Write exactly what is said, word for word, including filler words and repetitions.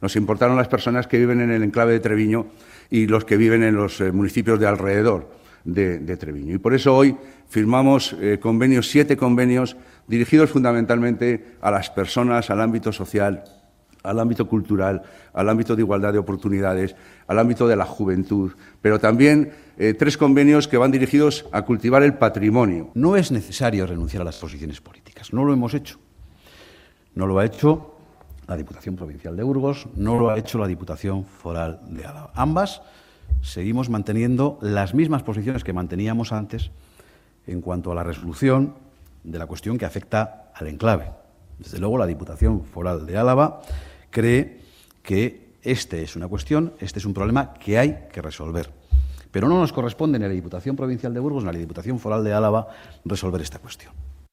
nos importaron las personas que viven en el enclave de Treviño y los que viven en los eh, municipios de alrededor de, de Treviño. Y por eso hoy firmamos eh, convenios, siete convenios, dirigidos fundamentalmente a las personas, al ámbito social, al ámbito cultural, al ámbito de igualdad de oportunidades, al ámbito de la juventud, pero también eh, tres convenios que van dirigidos a cultivar el patrimonio. No es necesario renunciar a las posiciones políticas, no lo hemos hecho. No lo ha hecho la Diputación Provincial de Burgos, no lo ha hecho la Diputación Foral de Álava. Ambas seguimos manteniendo las mismas posiciones que manteníamos antes en cuanto a la resolución de la cuestión que afecta al enclave. Desde luego, la Diputación Foral de Álava cree que este es una cuestión, este es un problema que hay que resolver. Pero no nos corresponde ni a la Diputación Provincial de Burgos ni a la Diputación Foral de Álava resolver esta cuestión.